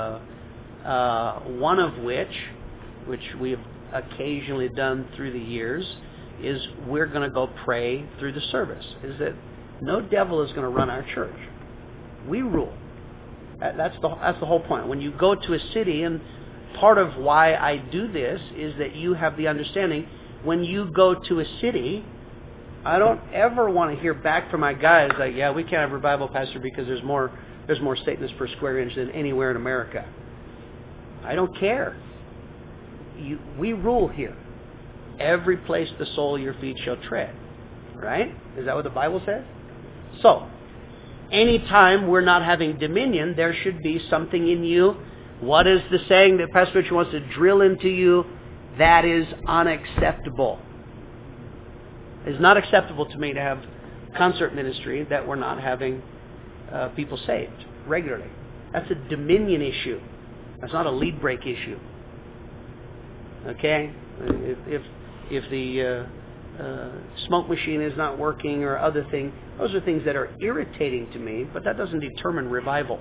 A: one of which we have occasionally done through the years, is we're going to go pray through the service. Is that no devil is going to run our church. We rule. That's the whole point. When you go to a city, and part of why I do this is that you have the understanding, when you go to a city, I don't ever want to hear back from my guys like, yeah, we can't have revival, Pastor, because there's more Satanists per square inch than anywhere in America. I don't care. We rule here. Every place the sole of your feet shall tread. Right? Is that what the Bible says? So, anytime we're not having dominion, there should be something in you. What is the saying that Pastor Richard wants to drill into you? That is unacceptable. It's not acceptable to me to have concert ministry that we're not having people saved regularly. That's a dominion issue. That's not a lead break issue. Okay? If the smoke machine is not working or other things, those are things that are irritating to me, but that doesn't determine revival.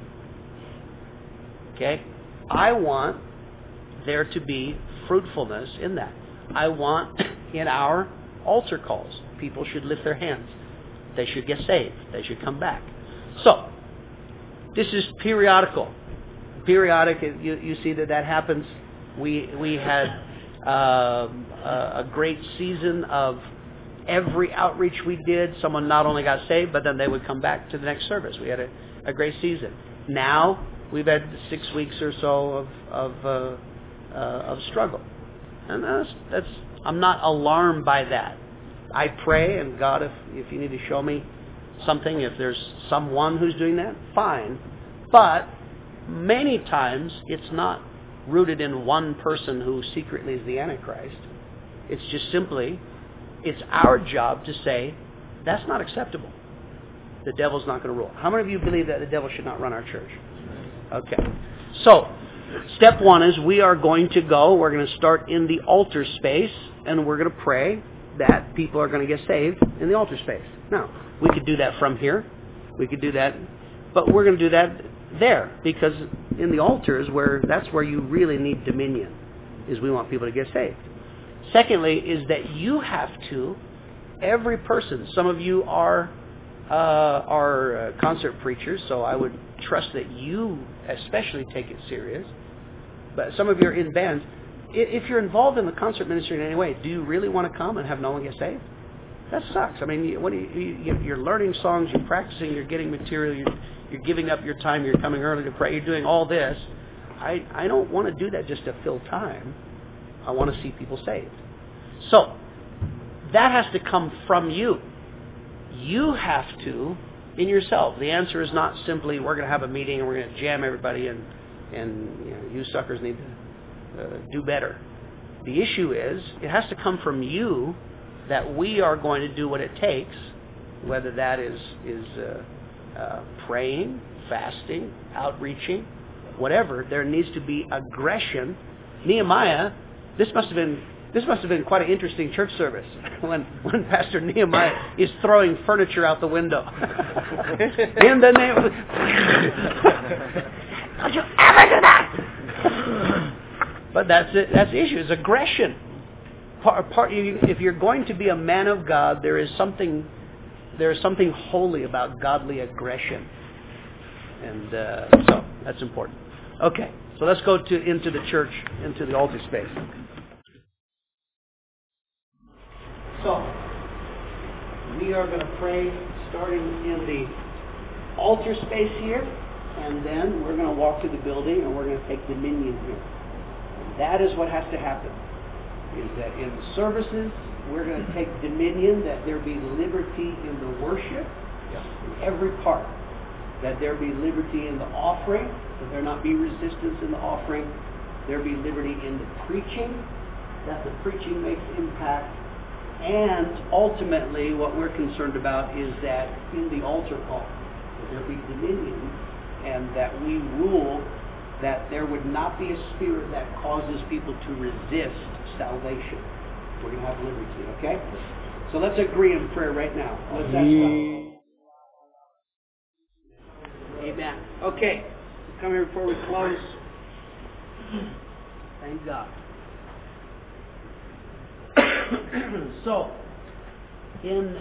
A: Okay? I want there to be fruitfulness in that. I want in our altar calls, people should lift their hands. They should get saved. They should come back. So, this is periodical. Periodic, you see that happens. We had a great season of every outreach we did. Someone not only got saved, but then they would come back to the next service. We had a great season. Now, we've had 6 weeks or so of struggle. And that's I'm not alarmed by that. I pray, and God, if you need to show me something, if there's someone who's doing that, fine. But many times it's not rooted in one person who secretly is the Antichrist. It's just simply, it's our job to say, that's not acceptable. The devil's not going to rule. How many of you believe that the devil should not run our church? Okay. So, step one is we're going to start in the altar space, and we're going to pray that people are going to get saved in the altar space. Now, we could do that from here. We could do that, but we're going to do that there, because in the altars, that's where you really need dominion, is we want people to get saved. Secondly, is that you have to, every person, some of you are concert preachers, so I would trust that you especially take it serious. But some of you are in bands. If you're involved in the concert ministry in any way, do you really want to come and have no one get saved? That sucks. I mean, you're learning songs, you're practicing, you're getting material, you're giving up your time, you're coming early to pray, you're doing all this. I don't want to do that just to fill time. I want to see people saved. So, that has to come from you. You have to, in yourself. The answer is not simply, we're going to have a meeting and we're going to jam everybody and you suckers need to do better. The issue is, it has to come from you that we are going to do what it takes, whether that is praying, fasting, outreaching, whatever. There needs to be aggression. Nehemiah, this must have been quite an interesting church service when Pastor Nehemiah is throwing furniture out the window. In the name of... Don't you ever do that! But that's it. That's the issue. It's aggression. If you're going to be a man of God, there is something holy about godly aggression, and so that's important. Okay, so let's go into the church, into the altar space. So we are going to pray starting in the altar space here, and then we're going to walk to the building and we're going to take dominion here. And that is what has to happen. Is that in the services, we're going to take dominion, that there be liberty in the worship, in every part. That there be liberty in the offering, that there not be resistance in the offering. There be liberty in the preaching, that the preaching makes impact. And ultimately, what we're concerned about is that in the altar call, that there be dominion, and that we rule that there would not be a spirit that causes people to resist salvation. We're going to have liberty, okay? So let's agree in prayer right now. Let's ask God. Amen. Okay. Come here before we close. Thank God. So, in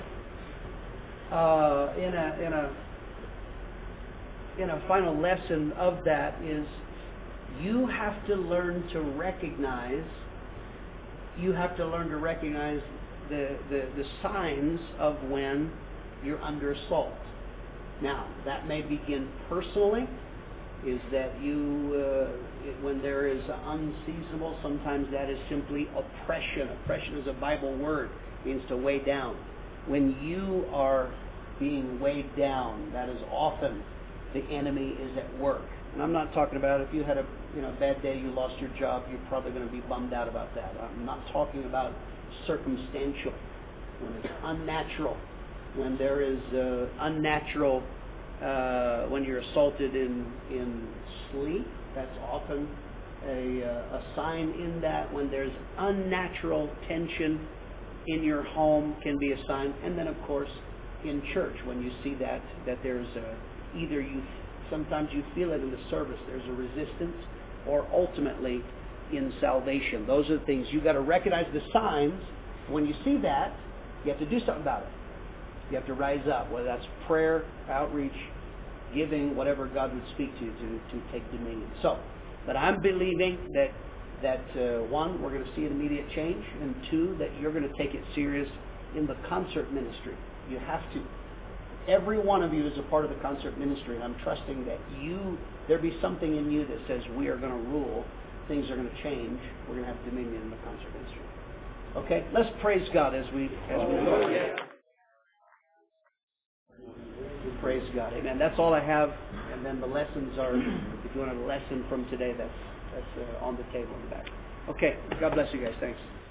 A: a final lesson of that is, you have to learn to recognize. You have to learn to recognize the signs of when you're under assault. Now, that may begin personally. Is that you, when there is unseasonable, sometimes that is simply oppression. Oppression is a Bible word. It means to weigh down. When you are being weighed down. That is often the enemy is at work. And I'm not talking about if you had a bad day, you lost your job, you're probably going to be bummed out about that. I'm not talking about circumstantial, when it's unnatural, when there is unnatural, when you're assaulted in sleep. That's often a sign in that. When there's unnatural tension in your home can be a sign. And then, of course, in church, when you see that there's either sometimes you feel it in the service, there's a resistance, or ultimately in salvation. Those are the things. You've got to recognize the signs. When you see that, you have to do something about it. You have to rise up, whether that's prayer, outreach, giving, whatever God would speak to you to take dominion. So, but I'm believing that one, we're going to see an immediate change, and two, that you're going to take it serious in the concert ministry. You have to. Every one of you is a part of the concert ministry, and I'm trusting that there be something in you that says we are going to rule, things are going to change, we're going to have dominion in the concert ministry. Okay, let's praise God as we go. Praise God. Amen. That's all I have. And then the lessons are, if you want a lesson from today, that's on the table in the back. Okay. God bless you guys. Thanks.